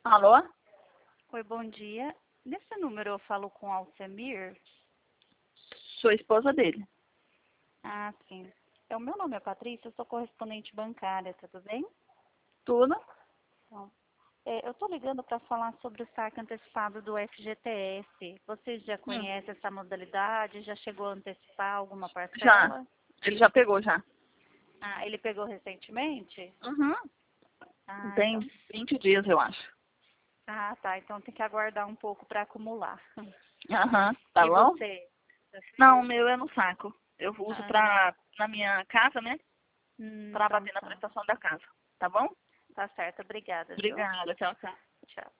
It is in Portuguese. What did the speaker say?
Alô? Oi, bom dia. Nesse número eu falo com o Alcemir? Sou esposa dele. Ah, sim. O meu nome é Patrícia, eu sou correspondente bancária, tudo bem? Tudo? Então, eu estou ligando para falar sobre o saque antecipado do FGTS. Você já Hum, conhece essa modalidade? Já chegou a antecipar alguma já. parcela? Ele já pegou já. Ah, ele pegou recentemente? Uhum. Ah, Tem então. 20 dias, eu acho. Ah, tá. Então tem que aguardar um pouco para acumular. Aham. Tá E bom? você? Já Não, o fez? meu é no saco. Eu uso Ah, na minha casa, né? Pra então bater na tá. prestação da casa. Tá bom? Tá certo. Obrigada, viu? Obrigada. Tchau, tchau. Tchau.